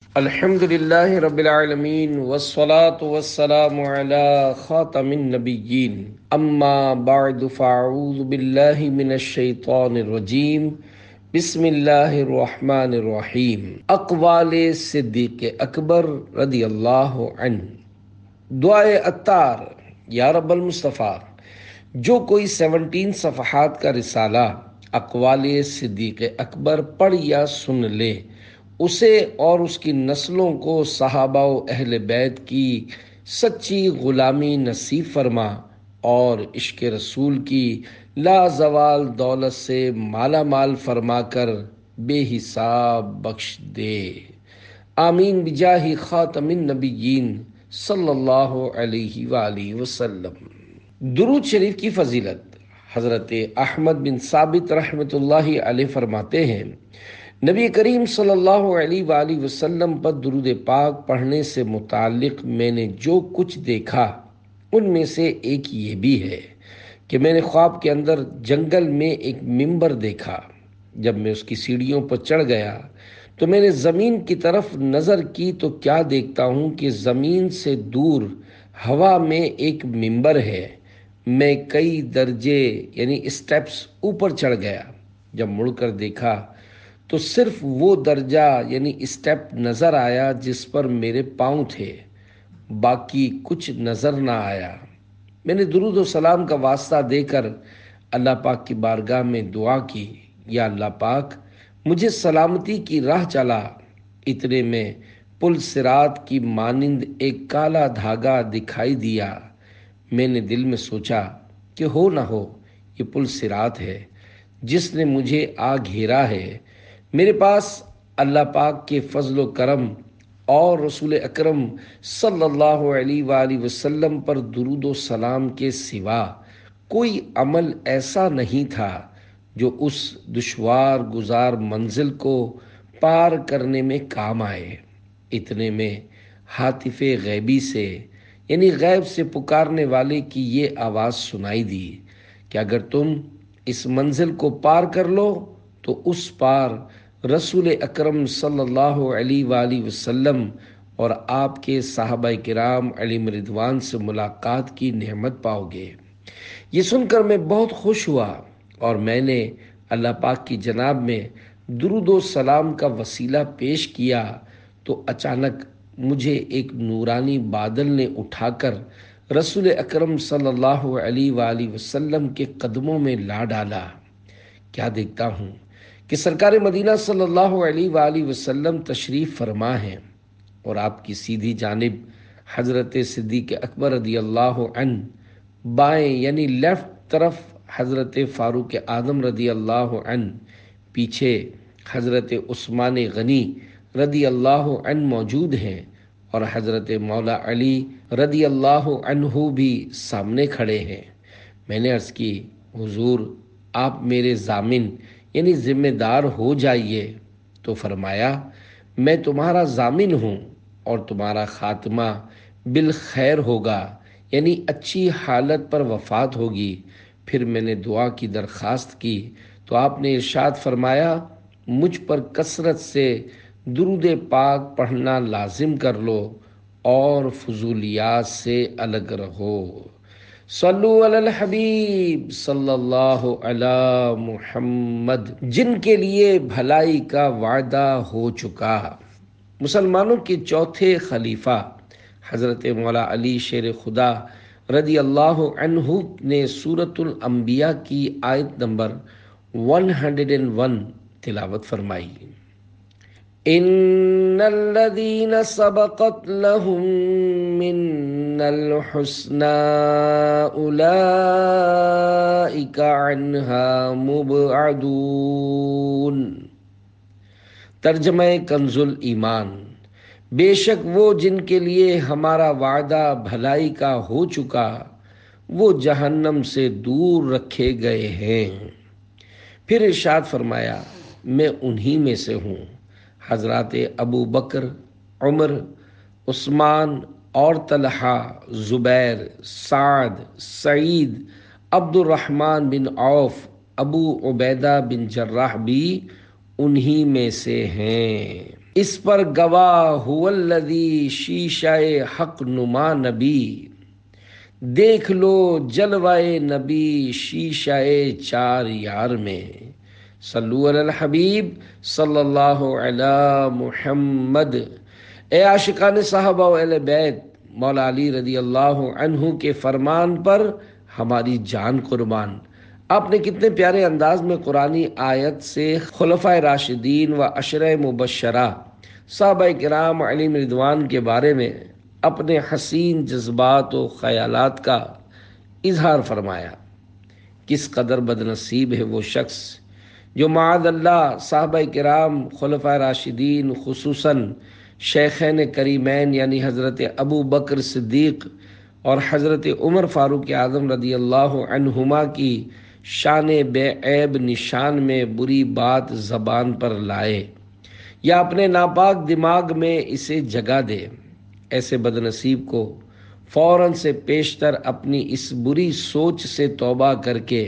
الحمد للہ رب العالمین والصلاة والسلام علی خاتم النبیین اما بعد فاعوذ باللہ من الشیطان الرجیم بسم اللہ الرحمن الرحیم۔ اقوال صدیق اکبر رضی اللہ عنہ۔ دعائے عطار۔ یا رب المصطفیٰ، جو کوئی 17 صفحات کا رسالہ اقوال صدیق اکبر پڑھ یا سن لے، اسے اور اس کی نسلوں کو صحابہ و اہل بیت کی سچی غلامی نصیب فرما اور عشق رسول کی لازوال دولت سے مالا مال فرما کر بے حساب بخش دے۔ آمین بجاہ خاتم النبیین صلی اللہ علیہ وآلہ وسلم۔ درود شریف کی فضیلت۔ حضرت احمد بن ثابت رحمۃ اللہ علیہ فرماتے ہیں، نبی کریم صلی اللہ علیہ وآلہ وسلم پر درود پاک پڑھنے سے متعلق میں نے جو کچھ دیکھا ان میں سے ایک یہ بھی ہے کہ میں نے خواب کے اندر جنگل میں ایک منبر دیکھا۔ جب میں اس کی سیڑھیوں پر چڑھ گیا تو میں نے زمین کی طرف نظر کی تو کیا دیکھتا ہوں کہ زمین سے دور ہوا میں ایک منبر ہے۔ میں کئی درجے یعنی اسٹیپس اوپر چڑھ گیا۔ جب مڑ کر دیکھا تو صرف وہ درجہ یعنی اسٹیپ نظر آیا جس پر میرے پاؤں تھے، باقی کچھ نظر نہ آیا۔ میں نے درود و سلام کا واسطہ دے کر اللہ پاک کی بارگاہ میں دعا کی، یا اللہ پاک مجھے سلامتی کی راہ چلا۔ اتنے میں پل صراط کی مانند ایک کالا دھاگا دکھائی دیا۔ میں نے دل میں سوچا کہ ہو نہ ہو یہ پل صراط ہے جس نے مجھے آ گھیرا ہے۔ میرے پاس اللہ پاک کے فضل و کرم اور رسول اکرم صلی اللہ علیہ وآلہ وسلم پر درود و سلام کے سوا کوئی عمل ایسا نہیں تھا جو اس دشوار گزار منزل کو پار کرنے میں کام آئے۔ اتنے میں ہاتف غیبی سے یعنی غیب سے پکارنے والے کی یہ آواز سنائی دی کہ اگر تم اس منزل کو پار کر لو تو اس پار رسول اکرم صلی اللہ علیہ وآلہ وسلم اور آپ کے صحابہ کرام علیہم رضوان سے ملاقات کی نعمت پاؤ گے۔ یہ سن کر میں بہت خوش ہوا اور میں نے اللہ پاک کی جناب میں درود و سلام کا وسیلہ پیش کیا تو اچانک مجھے ایک نورانی بادل نے اٹھا کر رسول اکرم صلی اللہ علیہ وآلہ وسلم کے قدموں میں لا ڈالا۔ کیا دیکھتا ہوں کہ سرکار مدینہ صلی اللہ علیہ وآلہ وسلم تشریف فرما ہیں اور آپ کی سیدھی جانب حضرت صدیق اکبر رضی اللہ عنہ، بائیں یعنی لیفٹ طرف حضرت فاروق اعظم رضی اللہ عنہ، پیچھے حضرت عثمان غنی رضی اللہ عنہ موجود ہیں اور حضرت مولا علی رضی اللہ عنہ بھی سامنے کھڑے ہیں۔ میں نے عرض کی، حضور آپ میرے ضامن یعنی ذمہ دار ہو جائیے۔ تو فرمایا، میں تمہارا ضامن ہوں اور تمہارا خاتمہ بالخیر ہوگا یعنی اچھی حالت پر وفات ہوگی۔ پھر میں نے دعا کی درخواست کی تو آپ نے ارشاد فرمایا، مجھ پر کثرت سے درود پاک پڑھنا لازم کر لو اور فضولیات سے الگ رہو۔ صلو علی الحبیب صلی اللہ علی محمد، جن کے لیے بھلائی کا وعدہ ہو چکا۔ مسلمانوں کے چوتھے خلیفہ حضرت مولا علی شیر خدا رضی اللہ عنہ نے سورۃ الانبیاء کی آیت نمبر 101 تلاوت فرمائی۔ ان الذين سبقت لهم من الحسنى اولئك عنها مبعدون۔ ترجمہ کنز ایمان، بے شک وہ جن کے لیے ہمارا وعدہ بھلائی کا ہو چکا وہ جہنم سے دور رکھے گئے ہیں۔ پھر ارشاد فرمایا، میں انہی میں سے ہوں۔ حضرات ابو بکر، عمر، عثمان اور طلحہ، زبیر، سعد، سعید، عبد الرحمن بن عوف، ابو عبیدہ بن جراح بھی انہی میں سے ہیں۔ اس پر گواہ الذی شیشہ حق نما نبی، دیکھ لو جلوائے نبی شیشہ چار یار میں، صلو علی الحبیب صلی اللہ علی محمد۔ اے عاشقان صحابہ و اہل بیت، مولا علی رضی اللہ عنہ کے فرمان پر ہماری جان قربان۔ آپ نے کتنے پیارے انداز میں قرآنی آیت سے خلفائے راشدین و عشرہ مبشرہ صحابہ کرام علیہم رضوان کے بارے میں اپنے حسین جذبات و خیالات کا اظہار فرمایا۔ کس قدر بدنصیب ہے وہ شخص جو معاذ اللہ صحابہ کرام، خلفائے راشدین، خصوصاً شیخین کریمین یعنی حضرت ابو بکر صدیق اور حضرت عمر فاروق اعظم رضی اللہ عنہما کی شان بے عیب نشان میں بری بات زبان پر لائے یا اپنے ناپاک دماغ میں اسے جگہ دے۔ ایسے بدنصیب کو فوراً سے پیشتر اپنی اس بری سوچ سے توبہ کر کے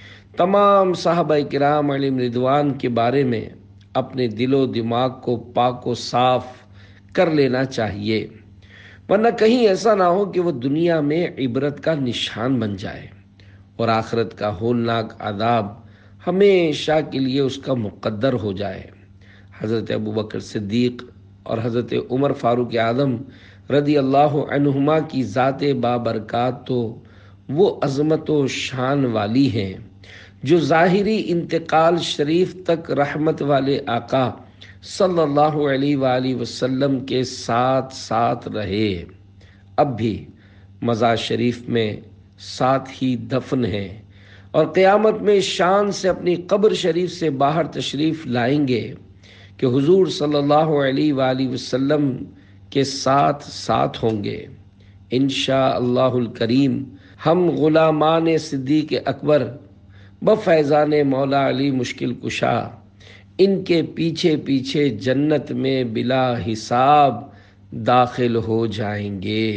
تمام صحابہ کرام علیہم رضوان کے بارے میں اپنے دل و دماغ کو پاک و صاف کر لینا چاہیے، ورنہ کہیں ایسا نہ ہو کہ وہ دنیا میں عبرت کا نشان بن جائے اور آخرت کا ہولناک عذاب ہمیشہ کے لیے اس کا مقدر ہو جائے۔ حضرت ابو بکر صدیق اور حضرت عمر فاروق اعظم رضی اللہ عنہما کی ذات بابرکات تو وہ عظمت و شان والی ہیں جو ظاہری انتقال شریف تک رحمت والے آقا صلی اللہ علیہ وآلہ وسلم کے ساتھ ساتھ رہے، اب بھی مزار شریف میں ساتھ ہی دفن ہیں اور قیامت میں شان سے اپنی قبر شریف سے باہر تشریف لائیں گے کہ حضور صلی اللہ علیہ وآلہ وسلم کے ساتھ ساتھ ہوں گے۔ انشاءاللہ الکریم ہم غلامان صدیق اکبر بفیضان مولا علی مشکل کشا ان کے پیچھے پیچھے جنت میں بلا حساب داخل ہو جائیں گے۔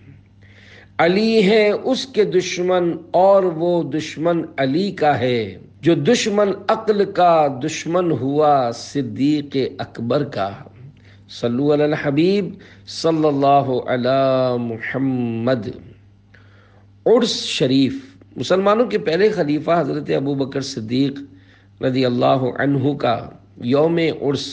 علی ہیں اس کے دشمن اور وہ دشمن علی کا ہے، جو دشمن عقل کا دشمن ہوا صدیق اکبر کا۔ صلو علی الحبیب صلی اللہ علی محمد۔ عرس شریف، مسلمانوں کے پہلے خلیفہ حضرت ابو بکر صدیق رضی اللہ عنہ کا یوم عرس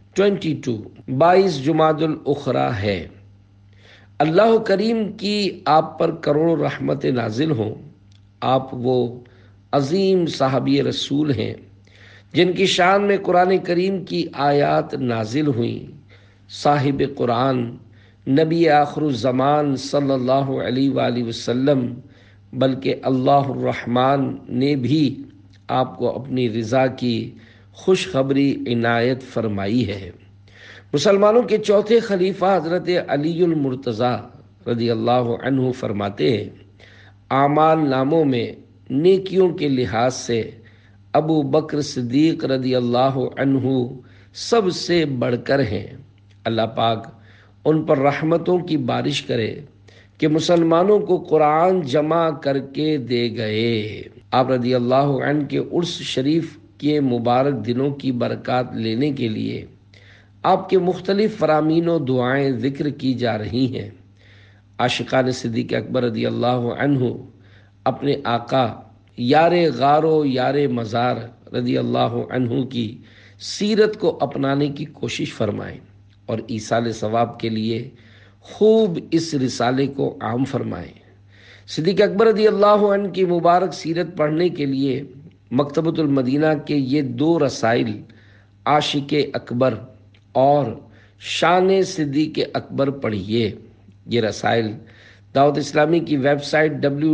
22 جمادی الاخری ہے۔ اللہ کریم کی آپ پر کروڑوں رحمت نازل ہوں۔ آپ وہ عظیم صحابی رسول ہیں جن کی شان میں قرآن کریم کی آیات نازل ہوئیں۔ صاحب قرآن نبی آخر الزمان صلی اللہ علیہ وآلہ وسلم بلکہ اللہ الرحمن نے بھی آپ کو اپنی رضا کی خوشخبری عنایت فرمائی ہے۔ مسلمانوں کے چوتھے خلیفہ حضرت علی المرتضیٰ رضی اللہ عنہ فرماتے ہیں، اعمال ناموں میں نیکیوں کے لحاظ سے ابو بکر صدیق رضی اللہ عنہ سب سے بڑھ کر ہیں۔ اللہ پاک ان پر رحمتوں کی بارش کرے کہ مسلمانوں کو قرآن جمع کر کے دے گئے۔ آپ رضی اللہ عنہ کے عرس شریف کے مبارک دنوں کی برکات لینے کے لیے آپ کے مختلف فرامین و دعائیں ذکر کی جا رہی ہیں۔ عاشقان صدیق اکبر رضی اللہ عنہ اپنے آقا یار غار و یار مزار رضی اللہ عنہ کی سیرت کو اپنانے کی کوشش فرمائیں اور ایصال ثواب کے لیے خوب اس رسالے کو عام فرمائیں۔ صدیق اکبر رضی اللہ عنہ کی مبارک سیرت پڑھنے کے لیے مکتبۃ المدینہ کے یہ 2 رسائل عاشق اکبر اور شان صدیق اکبر پڑھیے۔ یہ رسائل دعوت اسلامی کی ویب سائٹ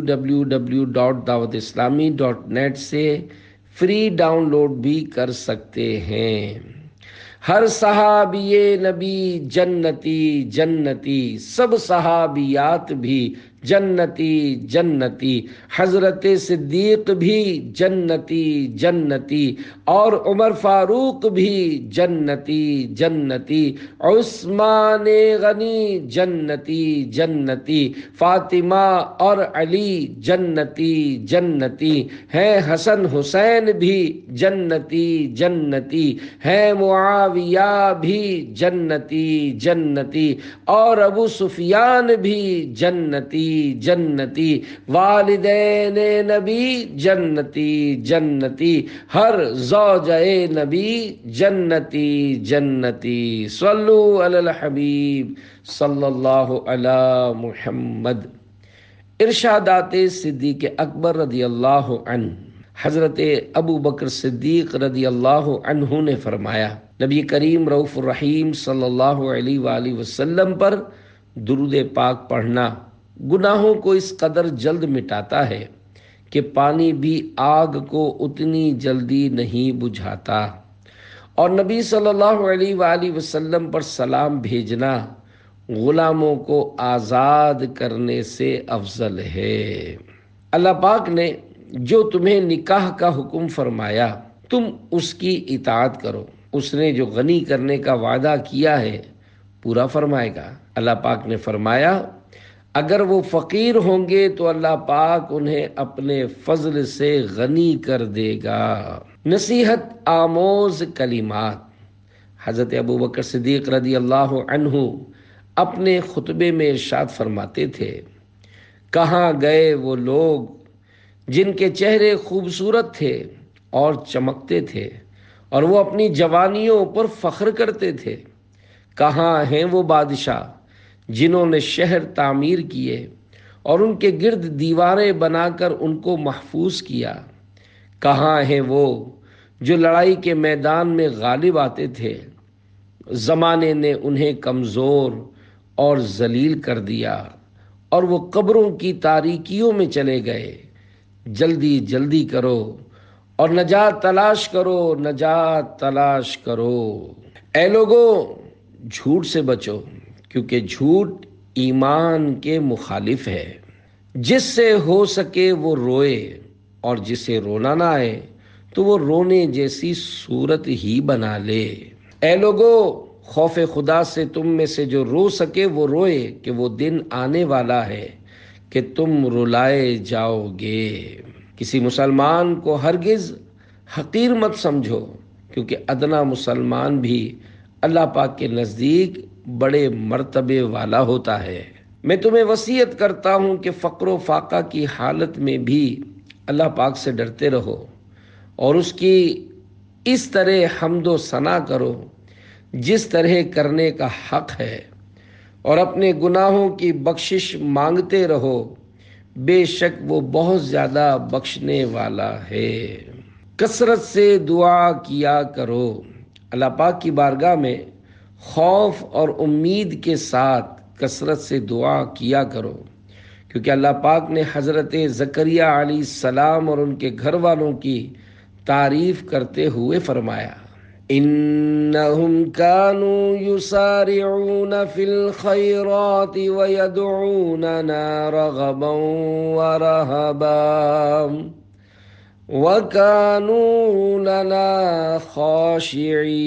www.dawatislami.net سے فری ڈاؤن لوڈ بھی کر سکتے ہیں۔ ہر صحابی نبی جنتی جنتی، سب صحابیات بھی جنتی جنتی، حضرت صدیق بھی جنتی جنتی، اور عمر فاروق بھی جنتی جنتی، عثمان غنی جنتی جنتی، فاطمہ اور علی جنتی جنتی ہیں، حسن حسین بھی جنتی جنتی ہیں، معاویہ بھی جنتی جنتی، اور ابو سفیان بھی جنتی جنتی، والدین نبی جنتی جنتی، ہر زوجہ نبی جنتی جنتی، صلو علی الحبیب صلی اللہ علی محمد۔ ارشادات صدیق اکبر رضی اللہ عنہ، حضرت ابو بکر صدیق رضی اللہ عنہ نے فرمایا، نبی کریم رؤوف الرحیم صلی اللہ علیہ وآلہ وسلم پر درود پاک پڑھنا گناہوں کو اس قدر جلد مٹاتا ہے کہ پانی بھی آگ کو اتنی جلدی نہیں بجھاتا، اور نبی صلی اللہ علیہ وآلہ وسلم پر سلام بھیجنا غلاموں کو آزاد کرنے سے افضل ہے۔ اللہ پاک نے جو تمہیں نکاح کا حکم فرمایا تم اس کی اطاعت کرو، اس نے جو غنی کرنے کا وعدہ کیا ہے پورا فرمائے گا۔ اللہ پاک نے فرمایا اگر وہ فقیر ہوں گے تو اللہ پاک انہیں اپنے فضل سے غنی کر دے گا۔ نصیحت آموز کلمات، حضرت ابو بکر صدیق رضی اللہ عنہ اپنے خطبے میں ارشاد فرماتے تھے، کہاں گئے وہ لوگ جن کے چہرے خوبصورت تھے اور چمکتے تھے اور وہ اپنی جوانیوں پر فخر کرتے تھے؟ کہاں ہیں وہ بادشاہ جنہوں نے شہر تعمیر کیے اور ان کے گرد دیواریں بنا کر ان کو محفوظ کیا؟ کہاں ہیں وہ جو لڑائی کے میدان میں غالب آتے تھے؟ زمانے نے انہیں کمزور اور ذلیل کر دیا اور وہ قبروں کی تاریکیوں میں چلے گئے۔ جلدی جلدی کرو اور نجات تلاش کرو، نجات تلاش کرو۔ اے لوگو، جھوٹ سے بچو، کیونکہ جھوٹ ایمان کے مخالف ہے۔ جس سے ہو سکے وہ روئے، اور جسے رونا نہ آئے تو وہ رونے جیسی صورت ہی بنا لے۔ اے لوگو، خوف خدا سے تم میں سے جو رو سکے وہ روئے، کہ وہ دن آنے والا ہے کہ تم رلائے جاؤ گے۔ کسی مسلمان کو ہرگز حقیر مت سمجھو، کیونکہ ادنا مسلمان بھی اللہ پاک کے نزدیک بڑے مرتبے والا ہوتا ہے۔ میں تمہیں وصیت کرتا ہوں کہ فقر و فاقہ کی حالت میں بھی اللہ پاک سے ڈرتے رہو اور اس کی اس طرح حمد و ثنا کرو جس طرح کرنے کا حق ہے، اور اپنے گناہوں کی بخشش مانگتے رہو، بے شک وہ بہت زیادہ بخشنے والا ہے۔ کثرت سے دعا کیا کرو، اللہ پاک کی بارگاہ میں خوف اور امید کے ساتھ کثرت سے دعا کیا کرو، کیونکہ اللہ پاک نے حضرت زکریہ علیہ السلام اور ان کے گھر والوں کی تعریف کرتے ہوئے فرمایا، انہم کانوا یسارعون فی الخیرات ویدعوننا رغبا ورہبا وَكَانُوا لَنَا خَاشِعِينَ۔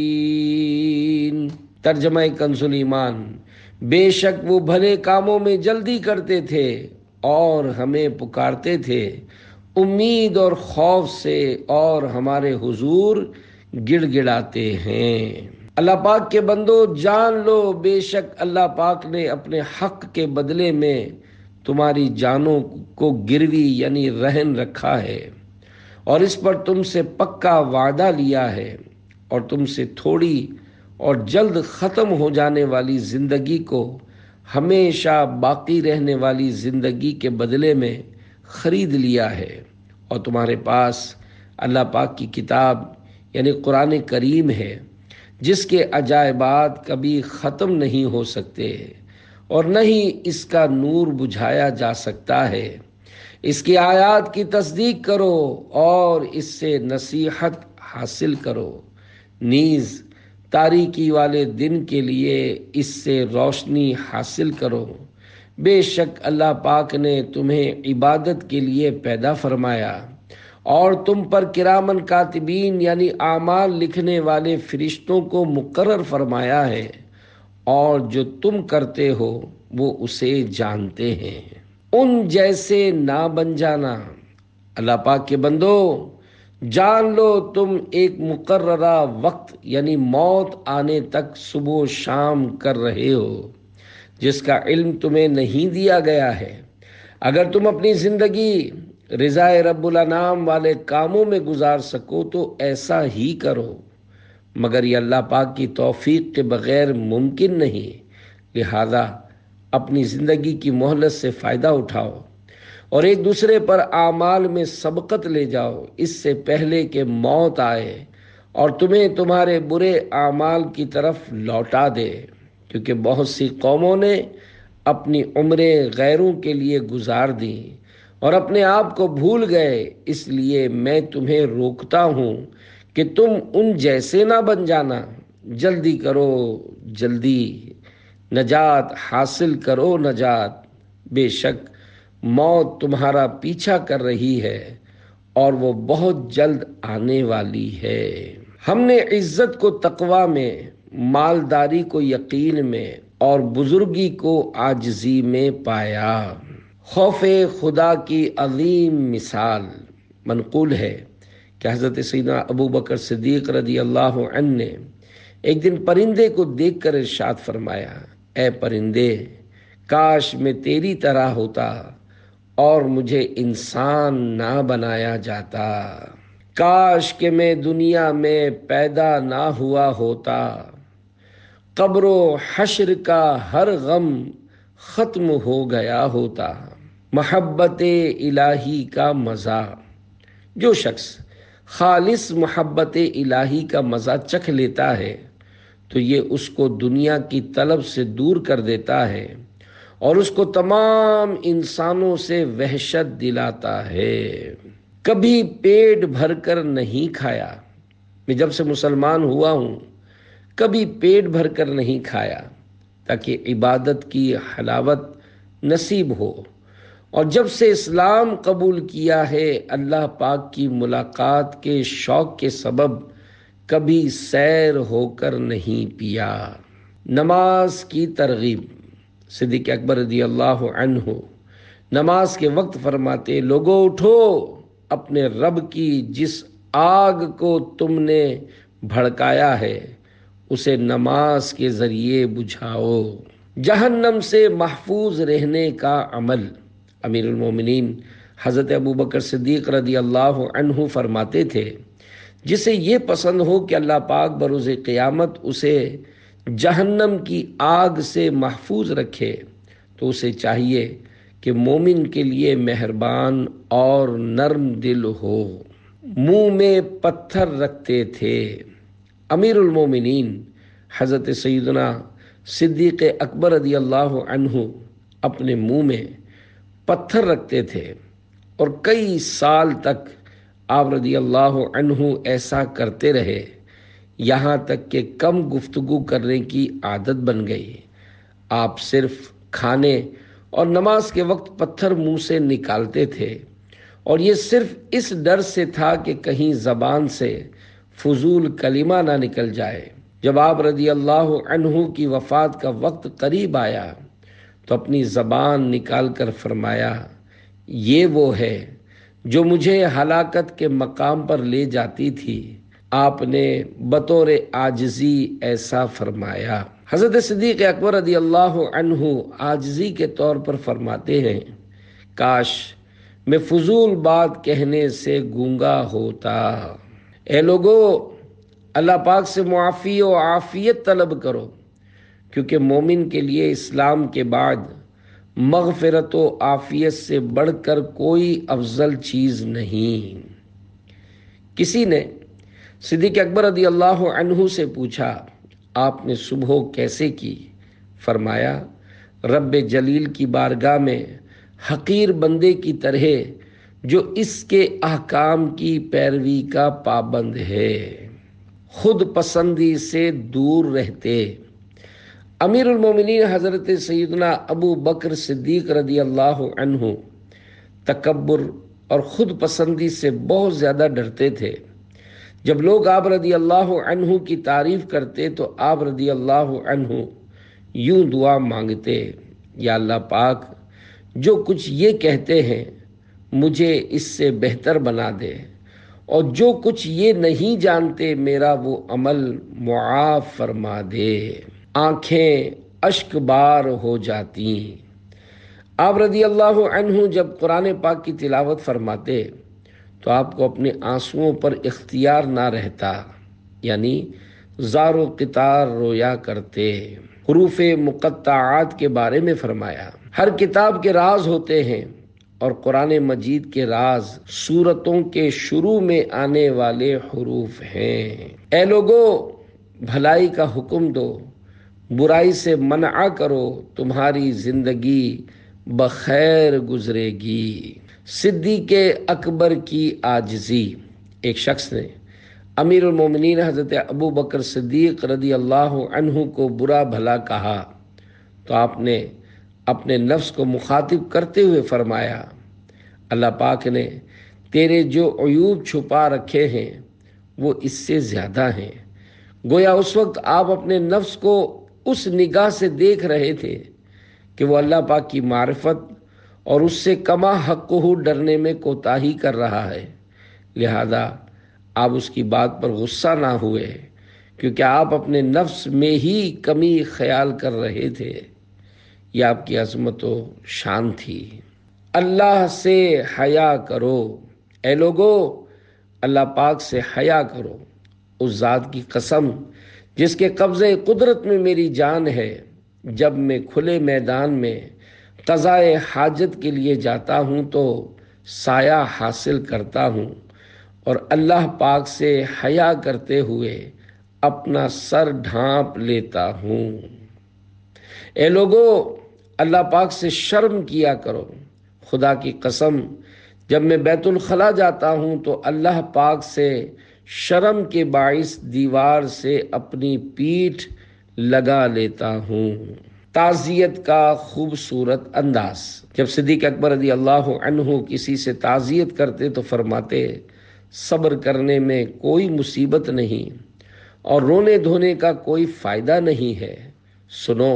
ترجمہ کنز ایمان، بے شک وہ بھلے کاموں میں جلدی کرتے تھے اور ہمیں پکارتے تھے امید اور خوف سے، اور ہمارے حضور گڑ گڑاتے ہیں۔ اللہ پاک کے بندو جان لو، بے شک اللہ پاک نے اپنے حق کے بدلے میں تمہاری جانوں کو گروی یعنی رہن رکھا ہے، اور اس پر تم سے پکا وعدہ لیا ہے، اور تم سے تھوڑی اور جلد ختم ہو جانے والی زندگی کو ہمیشہ باقی رہنے والی زندگی کے بدلے میں خرید لیا ہے، اور تمہارے پاس اللہ پاک کی کتاب یعنی قرآن کریم ہے، جس کے عجائبات کبھی ختم نہیں ہو سکتے اور نہ ہی اس کا نور بجھایا جا سکتا ہے۔ اس کی آیات کی تصدیق کرو اور اس سے نصیحت حاصل کرو، نیز تاریکی والے دن کے لیے اس سے روشنی حاصل کرو۔ بے شک اللہ پاک نے تمہیں عبادت کے لیے پیدا فرمایا اور تم پر کرامن کاتبین یعنی اعمال لکھنے والے فرشتوں کو مقرر فرمایا ہے، اور جو تم کرتے ہو وہ اسے جانتے ہیں۔ ان جیسے نہ بن جانا۔ اللہ پاک کے بندو، جان لو تم ایک مقررہ وقت یعنی موت آنے تک صبح و شام کر رہے ہو، جس کا علم تمہیں نہیں دیا گیا ہے۔ اگر تم اپنی زندگی رضائے رب الانام والے کاموں میں گزار سکو تو ایسا ہی کرو، مگر یہ اللہ پاک کی توفیق کے بغیر ممکن نہیں۔ لہذا اپنی زندگی کی مہلت سے فائدہ اٹھاؤ اور ایک دوسرے پر اعمال میں سبقت لے جاؤ، اس سے پہلے کہ موت آئے اور تمہیں تمہارے برے اعمال کی طرف لوٹا دے، کیونکہ بہت سی قوموں نے اپنی عمریں غیروں کے لیے گزار دیں اور اپنے آپ کو بھول گئے۔ اس لیے میں تمہیں روکتا ہوں کہ تم ان جیسے نہ بن جانا۔ جلدی کرو، جلدی نجات حاصل کرو، نجات۔ بے شک موت تمہارا پیچھا کر رہی ہے اور وہ بہت جلد آنے والی ہے۔ ہم نے عزت کو تقوی میں، مالداری کو یقین میں اور بزرگی کو عاجزی میں پایا۔ خوف خدا کی عظیم مثال۔ منقول ہے کہ حضرت سیدنا ابو بکر صدیق رضی اللہ عنہ نے ایک دن پرندے کو دیکھ کر ارشاد فرمایا، اے پرندے، کاش میں تیری طرح ہوتا اور مجھے انسان نہ بنایا جاتا۔ کاش کہ میں دنیا میں پیدا نہ ہوا ہوتا، قبر و حشر کا ہر غم ختم ہو گیا ہوتا۔ محبت الہی کا مزہ۔ جو شخص خالص محبت الہی کا مزہ چکھ لیتا ہے تو یہ اس کو دنیا کی طلب سے دور کر دیتا ہے اور اس کو تمام انسانوں سے وحشت دلاتا ہے۔ کبھی پیٹ بھر کر نہیں کھایا۔ میں جب سے مسلمان ہوا ہوں کبھی پیٹ بھر کر نہیں کھایا تاکہ عبادت کی حلاوت نصیب ہو، اور جب سے اسلام قبول کیا ہے اللہ پاک کی ملاقات کے شوق کے سبب کبھی سیر ہو کر نہیں پیا۔ نماز کی ترغیب۔ صدیق اکبر رضی اللہ عنہ نماز کے وقت فرماتے، لوگو اٹھو، اپنے رب کی جس آگ کو تم نے بھڑکایا ہے اسے نماز کے ذریعے بجھاؤ۔ جہنم سے محفوظ رہنے کا عمل۔ امیر المومنین حضرت ابو بکر صدیق رضی اللہ عنہ فرماتے تھے، جسے یہ پسند ہو کہ اللہ پاک بروز قیامت اسے جہنم کی آگ سے محفوظ رکھے تو اسے چاہیے کہ مومن کے لیے مہربان اور نرم دل ہو۔ منہ میں پتھر رکھتے تھے۔ امیر المومنین حضرت سیدنا صدیق اکبر رضی اللہ عنہ اپنے منہ میں پتھر رکھتے تھے اور کئی سال تک آپ رضی اللہ عنہ ایسا کرتے رہے، یہاں تک کہ کم گفتگو کرنے کی عادت بن گئی۔ آپ صرف کھانے اور نماز کے وقت پتھر منہ سے نکالتے تھے، اور یہ صرف اس ڈر سے تھا کہ کہیں زبان سے فضول کلمہ نہ نکل جائے۔ جب آپ رضی اللہ عنہ کی وفات کا وقت قریب آیا تو اپنی زبان نکال کر فرمایا، یہ وہ ہے جو مجھے ہلاکت کے مقام پر لے جاتی تھی۔ آپ نے بطور عاجزی ایسا فرمایا۔ حضرت صدیق اکبر رضی اللہ عنہ عاجزی کے طور پر فرماتے ہیں، کاش میں فضول بات کہنے سے گونگا ہوتا۔ اے لوگو، اللہ پاک سے معافی و عافیت طلب کرو، کیونکہ مومن کے لیے اسلام کے بعد مغفرت و عافیت سے بڑھ کر کوئی افضل چیز نہیں۔ کسی نے صدیق اکبر رضی اللہ عنہ سے پوچھا، آپ نے صبح کیسے کی؟ فرمایا، رب جلیل کی بارگاہ میں حقیر بندے کی طرح جو اس کے احکام کی پیروی کا پابند ہے، خود پسندی سے دور رہتے، امیر المومنین حضرت سیدنا ابو بکر صدیق رضی اللہ عنہ تکبر اور خود پسندی سے بہت زیادہ ڈرتے تھے۔ جب لوگ آپ رضی اللہ عنہ کی تعریف کرتے تو آپ رضی اللہ عنہ یوں دعا مانگتے، یا اللہ پاک جو کچھ یہ کہتے ہیں مجھے اس سے بہتر بنا دے، اور جو کچھ یہ نہیں جانتے میرا وہ عمل معاف فرما دے۔ آنکھیں اشک بار ہو جاتی۔ آپ رضی اللہ عنہ جب قرآن پاک کی تلاوت فرماتے تو آپ کو اپنے آنسوؤں پر اختیار نہ رہتا، یعنی زار و قطار رویا کرتے۔ حروف مقطعات کے بارے میں فرمایا، ہر کتاب کے راز ہوتے ہیں اور قرآن مجید کے راز سورتوں کے شروع میں آنے والے حروف ہیں۔ اے لوگو بھلائی کا حکم دو، برائی سے منع کرو، تمہاری زندگی بخیر گزرے گی۔ صدیق اکبر کی عاجزی۔ ایک شخص نے امیر المومنین حضرت ابو بکر صدیق رضی اللہ عنہ کو برا بھلا کہا تو آپ نے اپنے نفس کو مخاطب کرتے ہوئے فرمایا، اللہ پاک نے تیرے جو عیوب چھپا رکھے ہیں وہ اس سے زیادہ ہیں۔ گویا اس وقت آپ اپنے نفس کو اس نگاہ سے دیکھ رہے تھے کہ وہ اللہ پاک کی معرفت اور اس سے کما حقہ ڈرنے میں کوتاہی کر رہا ہے، لہذا آپ اس کی بات پر غصہ نہ ہوئے، کیونکہ آپ اپنے نفس میں ہی کمی خیال کر رہے تھے۔ یہ آپ کی عظمت و شان تھی۔ اللہ سے حیا کرو، اے لوگو اللہ پاک سے حیا کرو، اس ذات کی قسم جس کے قبضے قدرت میں میری جان ہے، جب میں کھلے میدان میں قضائے حاجت کے لیے جاتا ہوں تو سایہ حاصل کرتا ہوں، اور اللہ پاک سے حیا کرتے ہوئے اپنا سر ڈھانپ لیتا ہوں۔ اے لوگو اللہ پاک سے شرم کیا کرو، خدا کی قسم جب میں بیت الخلا جاتا ہوں تو اللہ پاک سے شرم کے باعث دیوار سے اپنی پیٹھ لگا لیتا ہوں۔ تعزیت کا خوبصورت انداز۔ جب صدیق اکبر رضی اللہ عنہ کسی سے تعزیت کرتے تو فرماتے، صبر کرنے میں کوئی مصیبت نہیں اور رونے دھونے کا کوئی فائدہ نہیں ہے۔ سنو،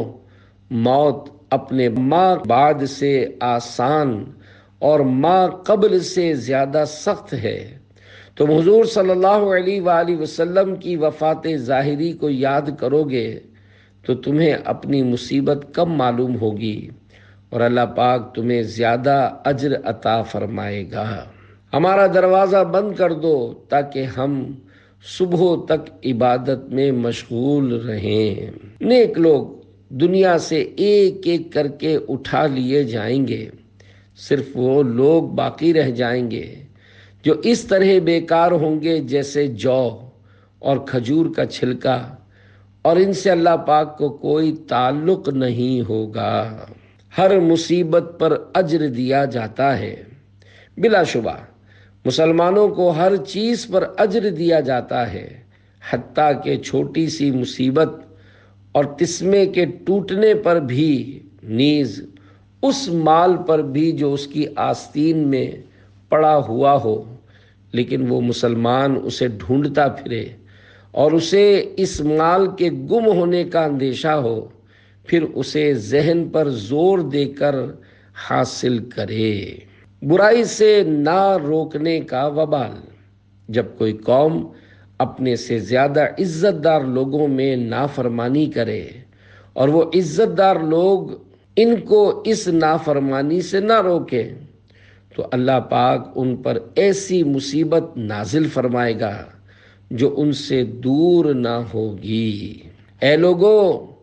موت اپنے ماں بعد سے آسان اور ماں قبل سے زیادہ سخت ہے۔ تم حضور صلی اللہ علیہ وآلہ وسلم کی وفات ظاہری کو یاد کرو گے تو تمہیں اپنی مصیبت کم معلوم ہوگی اور اللہ پاک تمہیں زیادہ اجر عطا فرمائے گا۔ ہمارا دروازہ بند کر دو تاکہ ہم صبح تک عبادت میں مشغول رہیں۔ نیک لوگ دنیا سے ایک ایک کر کے اٹھا لیے جائیں گے، صرف وہ لوگ باقی رہ جائیں گے جو اس طرح بیکار ہوں گے جیسے جو اور کھجور کا چھلکا، اور ان سے اللہ پاک کو کوئی تعلق نہیں ہوگا۔ ہر مصیبت پر اجر دیا جاتا ہے، بلا شبہ مسلمانوں کو ہر چیز پر اجر دیا جاتا ہے، حتیٰ کہ چھوٹی سی مصیبت اور تسمے کے ٹوٹنے پر بھی، نیز اس مال پر بھی جو اس کی آستین میں پڑا ہوا ہو، لیکن وہ مسلمان اسے ڈھونڈتا پھرے اور اسے اس مال کے گم ہونے کا اندیشہ ہو، پھر اسے ذہن پر زور دے کر حاصل کرے۔ برائی سے نہ روکنے کا وبال۔ جب کوئی قوم اپنے سے زیادہ عزت دار لوگوں میں نافرمانی کرے اور وہ عزت دار لوگ ان کو اس نافرمانی سے نہ روکے تو اللہ پاک ان پر ایسی مصیبت نازل فرمائے گا جو ان سے دور نہ ہوگی۔ اے لوگو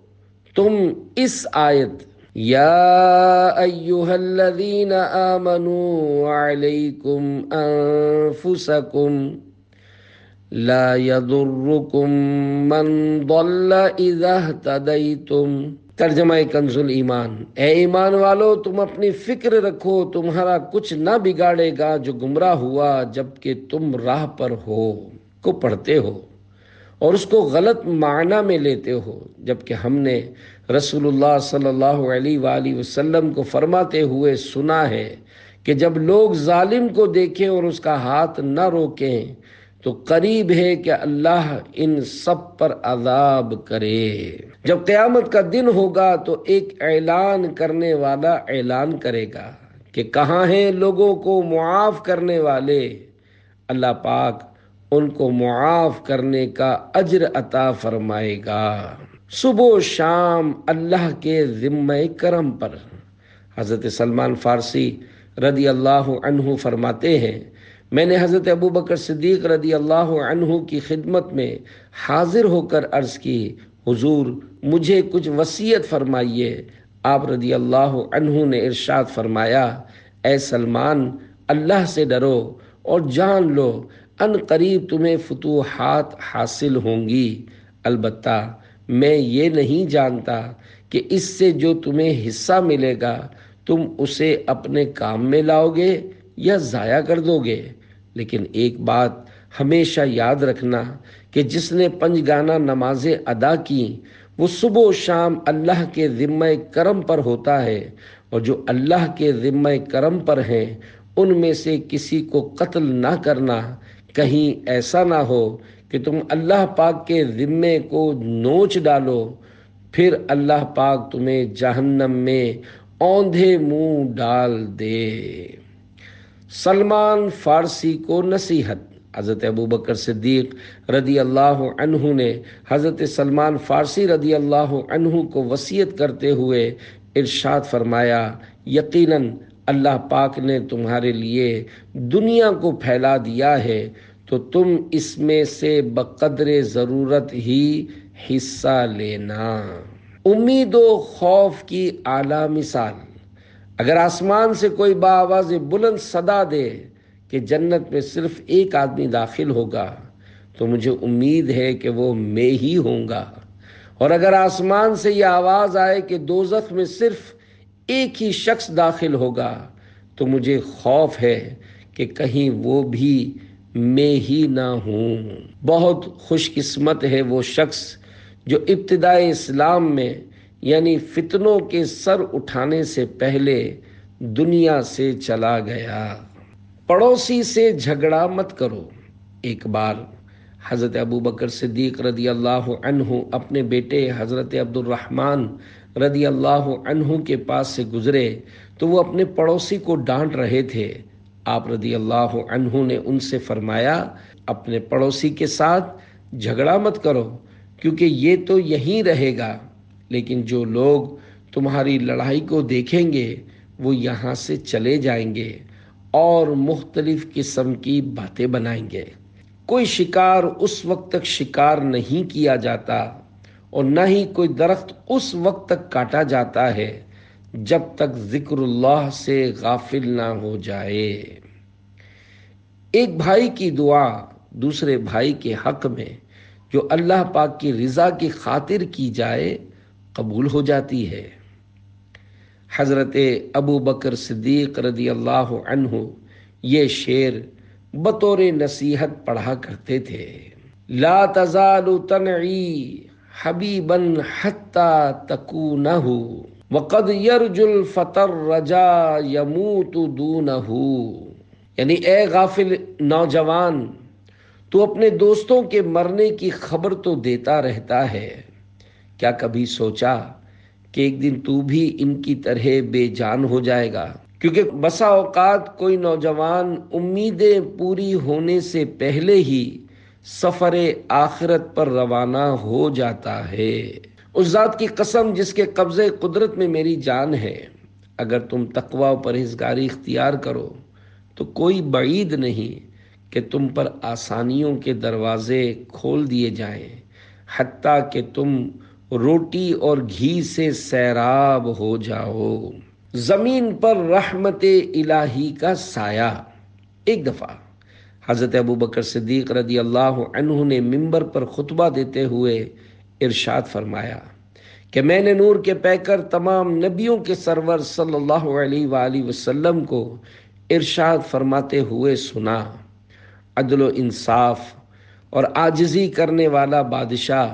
تم اس آیت یا ایہا الذین آمنوا علیکم انفسکم لا یضرکم من ضل اذا اہتدیتم۔ ترجمہ کنز الایمان، اے ایمان والو تم اپنی فکر رکھو، تمہارا کچھ نہ بگاڑے گا جو گمراہ ہوا جبکہ تم راہ پر ہو، کو پڑھتے ہو اور اس کو غلط معنی میں لیتے ہو، جبکہ ہم نے رسول اللہ صلی اللہ علیہ وآلہ وسلم کو فرماتے ہوئے سنا ہے کہ جب لوگ ظالم کو دیکھیں اور اس کا ہاتھ نہ روکیں تو قریب ہے کہ اللہ ان سب پر عذاب کرے۔ جب قیامت کا دن ہوگا تو ایک اعلان کرنے والا اعلان کرے گا کہ کہاں ہیں لوگوں کو معاف کرنے والے؟ اللہ پاک ان کو معاف کرنے کا اجر عطا فرمائے گا۔ صبح و شام اللہ کے ذمہ کرم پر۔ حضرت سلمان فارسی رضی اللہ عنہ فرماتے ہیں، میں نے حضرت ابوبکر صدیق رضی اللہ عنہ کی خدمت میں حاضر ہو کر عرض کی، حضور مجھے کچھ وصیت فرمائیے۔ آپ رضی اللہ عنہ نے ارشاد فرمایا، اے سلمان، اللہ سے ڈرو اور جان لو ان قریب تمہیں فتوحات حاصل ہوں گی، البتہ میں یہ نہیں جانتا کہ اس سے جو تمہیں حصہ ملے گا تم اسے اپنے کام میں لاؤ گے یا ضائع کر دو گے، لیکن ایک بات ہمیشہ یاد رکھنا کہ جس نے 5 گانہ نمازیں ادا کی وہ صبح و شام اللہ کے ذمہ کرم پر ہوتا ہے، اور جو اللہ کے ذمہ کرم پر ہیں ان میں سے کسی کو قتل نہ کرنا، کہیں ایسا نہ ہو کہ تم اللہ پاک کے ذمے کو نوچ ڈالو، پھر اللہ پاک تمہیں جہنم میں اوندھے منہ ڈال دے۔ سلمان فارسی کو نصیحت۔ حضرت ابوبکر صدیق رضی اللہ عنہ نے حضرت سلمان فارسی رضی اللہ عنہ کو وصیت کرتے ہوئے ارشاد فرمایا، یقیناً اللہ پاک نے تمہارے لیے دنیا کو پھیلا دیا ہے تو تم اس میں سے بقدر ضرورت ہی حصہ لینا۔ امید و خوف کی اعلیٰ مثال۔ اگر آسمان سے کوئی بآواز بلند صدا دے کہ جنت میں صرف ایک آدمی داخل ہوگا تو مجھے امید ہے کہ وہ میں ہی ہوں گا، اور اگر آسمان سے یہ آواز آئے کہ دوزخ میں صرف ایک ہی شخص داخل ہوگا تو مجھے خوف ہے کہ کہیں وہ بھی میں ہی نہ ہوں۔ بہت خوش قسمت ہے وہ شخص جو ابتدائے اسلام میں یعنی فتنوں کے سر اٹھانے سے پہلے دنیا سے چلا گیا۔ پڑوسی سے جھگڑا مت کرو۔ ایک بار حضرت ابوبکر صدیق رضی اللہ عنہ اپنے بیٹے حضرت عبد الرحمن رضی اللہ عنہ کے پاس سے گزرے تو وہ اپنے پڑوسی کو ڈانٹ رہے تھے۔ آپ رضی اللہ عنہ نے ان سے فرمایا، اپنے پڑوسی کے ساتھ جھگڑا مت کرو کیونکہ یہ تو یہیں رہے گا، لیکن جو لوگ تمہاری لڑائی کو دیکھیں گے وہ یہاں سے چلے جائیں گے اور مختلف قسم کی باتیں بنائیں گے۔ کوئی شکار اس وقت تک شکار نہیں کیا جاتا اور نہ ہی کوئی درخت اس وقت تک کاٹا جاتا ہے جب تک ذکر اللہ سے غافل نہ ہو جائے۔ ایک بھائی کی دعا دوسرے بھائی کے حق میں جو اللہ پاک کی رضا کی خاطر کی جائے قبول ہو جاتی ہے۔ حضرت ابو بکر صدیق رضی اللہ عنہ یہ شعر بطور نصیحت پڑھا کرتے تھے، لا تزال تنعی حبیبا حتی تکونہ وقد یرجو الفتى الرجا یموت دونہ، یعنی اے غافل نوجوان، تو اپنے دوستوں کے مرنے کی خبر تو دیتا رہتا ہے، کیا کبھی سوچا کہ ایک دن تو بھی ان کی طرح بے جان ہو جائے گا؟ کیونکہ بسا اوقات کوئی نوجوان امیدیں پوری ہونے سے پہلے ہی سفر آخرت پر روانہ ہو جاتا ہے۔ اس ذات کی قسم جس کے قبضے قدرت میں میری جان ہے، اگر تم تقوی و پرہیزگاری اختیار کرو تو کوئی بعید نہیں کہ تم پر آسانیوں کے دروازے کھول دیے جائیں، حتیٰ کہ تم روٹی اور گھی سے سیراب ہو جاؤ۔ زمین پر رحمت الہی کا سایہ۔ ایک دفعہ حضرت ابوبکر صدیق رضی اللہ عنہ نے ممبر پر خطبہ دیتے ہوئے ارشاد فرمایا کہ میں نے نور کے پیکر تمام نبیوں کے سرور صلی اللہ علیہ وآلہ وسلم کو ارشاد فرماتے ہوئے سنا، عدل و انصاف اور عاجزی کرنے والا بادشاہ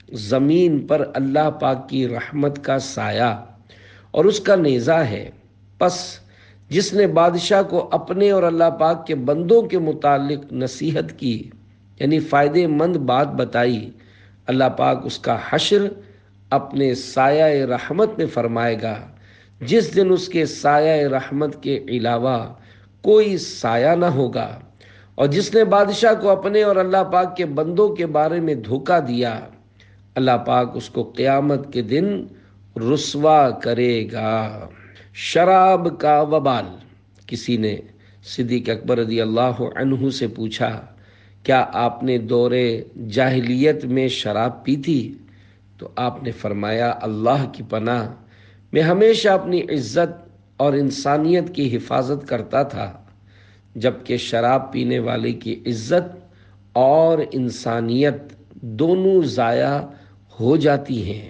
زمین پر اللہ پاک کی رحمت کا سایہ اور اس کا نیزہ ہے۔ پس جس نے بادشاہ کو اپنے اور اللہ پاک کے بندوں کے متعلق نصیحت کی، یعنی فائدے مند بات بتائی، اللہ پاک اس کا حشر اپنے سایہ رحمت میں فرمائے گا، جس دن اس کے سایہ رحمت کے علاوہ کوئی سایہ نہ ہوگا۔ اور جس نے بادشاہ کو اپنے اور اللہ پاک کے بندوں کے بارے میں دھوکہ دیا، اللہ پاک اس کو قیامت کے دن رسوا کرے گا۔ شراب کا وبال۔ کسی نے صدیق اکبر رضی اللہ عنہ سے پوچھا، کیا آپ نے دور جاہلیت میں شراب پی تھی؟ تو آپ نے فرمایا، اللہ کی پناہ، میں ہمیشہ اپنی عزت اور انسانیت کی حفاظت کرتا تھا، جبکہ شراب پینے والے کی عزت اور انسانیت دونوں ضائع ہو جاتی ہیں۔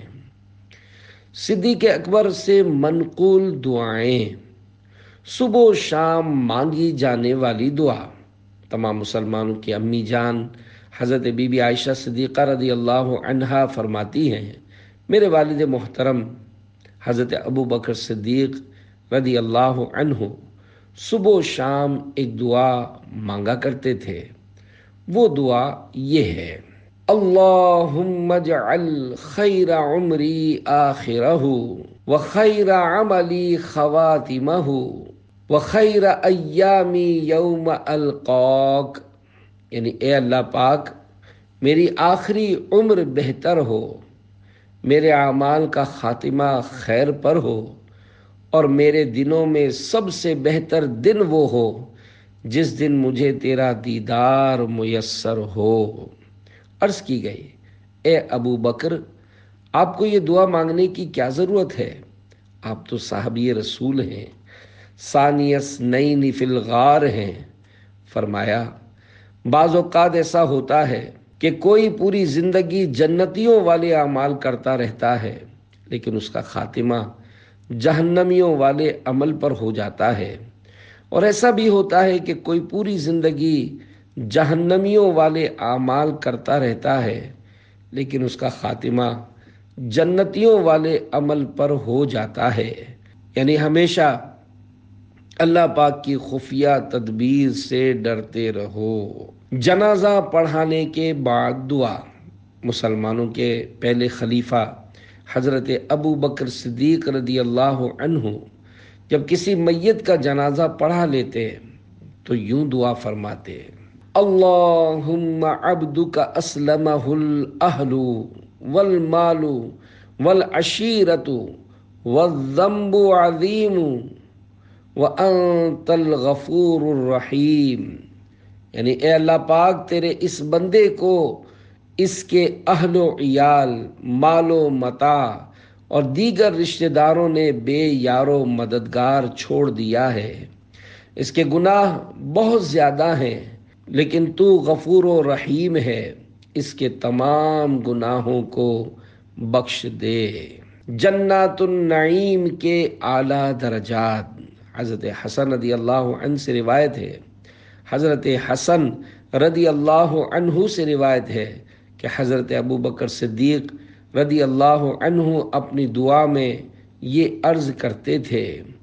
صدیق اکبر سے منقول دعائیں۔ صبح و شام مانگی جانے والی دعا۔ تمام مسلمانوں کی امی جان حضرت بی بی عائشہ صدیقہ رضی اللہ عنہا فرماتی ہیں، میرے والد محترم حضرت ابو بکر صدیق رضی اللہ عنہ صبح و شام ایک دعا مانگا کرتے تھے۔ وہ دعا یہ ہے: اللہم اجعل خیر عمری آخرہ وخیر عملی خواتمہ وخیر ایامی یوم القاک، یعنی اے اللہ پاک، میری آخری عمر بہتر ہو، میرے اعمال کا خاتمہ خیر پر ہو، اور میرے دنوں میں سب سے بہتر دن وہ ہو جس دن مجھے تیرا دیدار میسر ہو۔ عرض کی گئی، اے ابو بکر، آپ کو یہ دعا مانگنے کی کیا ضرورت ہے؟ آپ تو صحابی رسول ہیں، ثانی اثنین فی الغار ہیں۔ فرمایا، بعض اوقات ایسا ہوتا ہے کہ کوئی پوری زندگی جنتیوں والے اعمال کرتا رہتا ہے، لیکن اس کا خاتمہ جہنمیوں والے عمل پر ہو جاتا ہے، اور ایسا بھی ہوتا ہے کہ کوئی پوری زندگی جہنمیوں والے اعمال کرتا رہتا ہے، لیکن اس کا خاتمہ جنتیوں والے عمل پر ہو جاتا ہے۔ یعنی ہمیشہ اللہ پاک کی خفیہ تدبیر سے ڈرتے رہو۔ جنازہ پڑھانے کے بعد دعا۔ مسلمانوں کے پہلے خلیفہ حضرت ابو بکر صدیق رضی اللہ عنہ جب کسی میت کا جنازہ پڑھا لیتے تو یوں دعا فرماتے: اللہم عبدک اسلمہ الاہل والمال والعشیرۃ والذنب عظیم وانت الغفور الرحیم، یعنی اے اللہ پاک، تیرے اس بندے کو اس کے اہل و عیال، مال و متاع اور دیگر رشتہ داروں نے بے یار و مددگار چھوڑ دیا ہے۔ اس کے گناہ بہت زیادہ ہیں، لیکن تو غفور و رحیم ہے، اس کے تمام گناہوں کو بخش دے۔ جنات النعیم کے اعلیٰ درجات۔ حضرت حسن رضی اللہ عنہ سے روایت ہے، حضرت حسن رضی اللہ عنہ سے روایت ہے کہ حضرت ابو بکر صدیق رضی اللہ عنہ اپنی دعا میں یہ عرض کرتے تھے: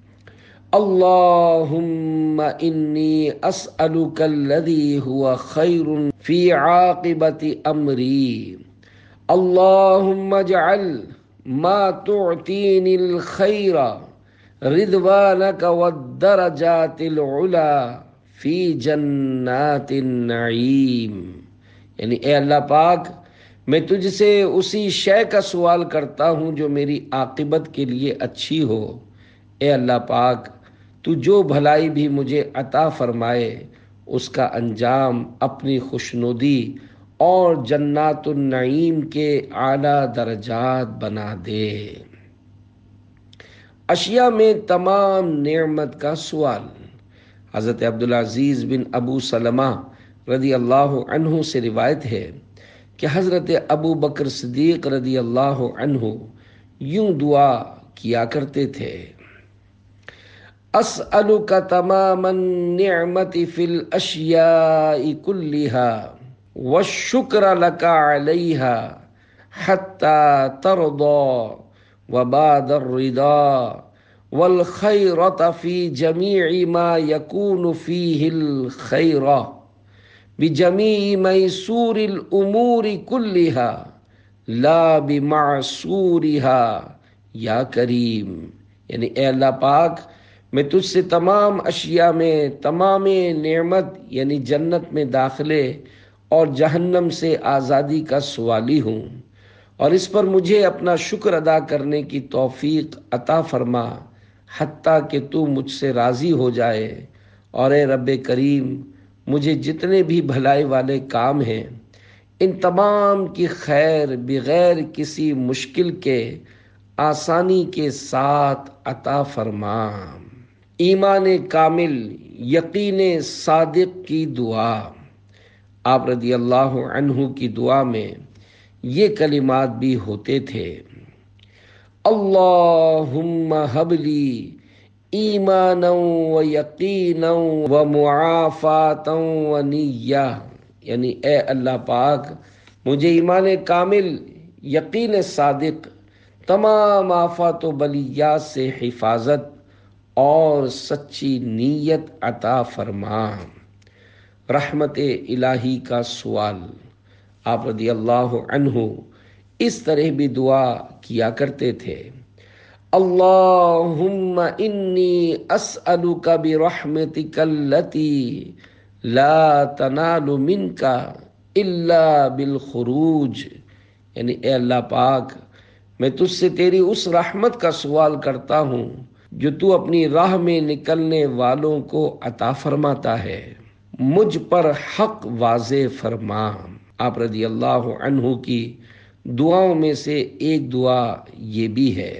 اللہم انی اسألک الذی هو خیر فی عاقبت امری، اللہم اجعل ما تعطینی الخیر رضوانک والدرجات العلا فی جنات النعیم، یعنی اے اللہ پاک، میں تجھ سے اسی شے کا سوال کرتا ہوں جو میری عاقبت کے لیے اچھی ہو۔ اے اللہ پاک، تو جو بھلائی بھی مجھے عطا فرمائے اس کا انجام اپنی خوشنودی اور جنات النعیم کے اعلیٰ درجات بنا دے۔ اشیاء میں تمام نعمت کا سوال۔ حضرت عبدالعزیز بن ابو سلمہ رضی اللہ عنہ سے روایت ہے کہ حضرت ابو بکر صدیق رضی اللہ عنہ یوں دعا کیا کرتے تھے: اسألک تمام النعمت فی الاشیاء کلہا والشکر لک علیہا حتى ترضى وبعد الرضا والخيرة في جميع ما يكون فيه الخير بجميع ميسور الأمور كلها لا بمعسورها یا کریم، یعنی اے اللہ پاک، میں تجھ سے تمام اشیاء میں تمام نعمت یعنی جنت میں داخلے اور جہنم سے آزادی کا سوالی ہوں، اور اس پر مجھے اپنا شکر ادا کرنے کی توفیق عطا فرما حتیٰ کہ تو مجھ سے راضی ہو جائے۔ اور اے رب کریم، مجھے جتنے بھی بھلائی والے کام ہیں ان تمام کی خیر بغیر کسی مشکل کے آسانی کے ساتھ عطا فرما۔ ایمان کامل، یقین صادق کی دعا۔ آپ رضی اللہ عنہ کی دعا میں یہ کلمات بھی ہوتے تھے: اللہم ہب لی ایمانا و یقینا و معافاتا و نیہ، یعنی اے اللہ پاک، مجھے ایمان کامل، یقین صادق، تمام آفات و بلیات سے حفاظت اور سچی نیت عطا فرما۔ رحمت الہی کا سوال۔ آپ رضی اللہ عنہ اس طرح بھی دعا کیا کرتے تھے: اللہم انی اسألک برحمتک التی لا تنال منک الا بالخروج، یعنی اے اللہ پاک، میں تجھ سے تیری اس رحمت کا سوال کرتا ہوں جو تو اپنی راہ میں نکلنے والوں کو عطا فرماتا ہے، مجھ پر حق واضح فرما۔ آپ رضی اللہ عنہ کی دعاؤں میں سے ایک دعا یہ بھی ہے: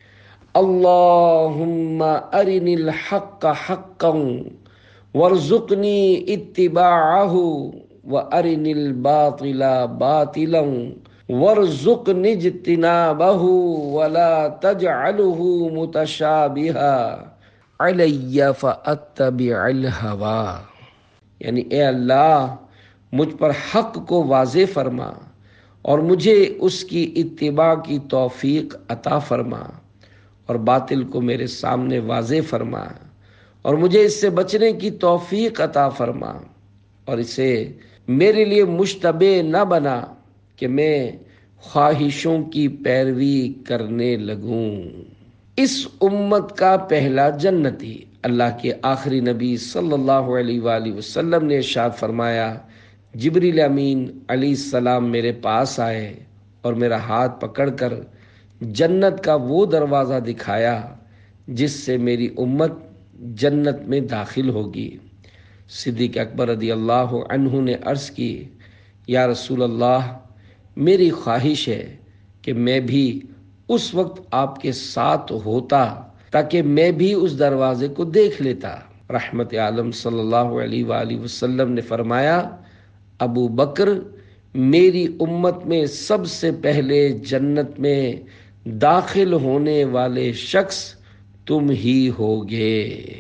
اللہم ارنی الحق حقا وارزقنی اتباعہ وارنی الباطل باطلا وارزقنی اجتنابہ ولا تجعلہ متشابہا علی فاتبع الہوی، یعنی اے اللہ، مجھ پر حق کو واضح فرما اور مجھے اس کی اتباع کی توفیق عطا فرما، اور باطل کو میرے سامنے واضح فرما اور مجھے اس سے بچنے کی توفیق عطا فرما، اور اسے میرے لیے مشتبہ نہ بنا کہ میں خواہشوں کی پیروی کرنے لگوں۔ اس امت کا پہلا جنتی، اللہ کے آخری نبی صلی اللہ علیہ وآلہ وسلم نے ارشاد فرمایا: جبریل امین علیہ السلام میرے پاس آئے اور میرا ہاتھ پکڑ کر جنت کا وہ دروازہ دکھایا جس سے میری امت جنت میں داخل ہوگی۔ صدیق اکبر رضی اللہ عنہ نے عرض کی: یا رسول اللہ، میری خواہش ہے کہ میں بھی اس وقت آپ کے ساتھ ہوتا تاکہ میں بھی اس دروازے کو دیکھ لیتا۔ رحمت عالم صلی اللہ علیہ وآلہ وسلم نے فرمایا: ابو بکر، میری امت میں سب سے پہلے جنت میں داخل ہونے والے شخص تم ہی ہوگے۔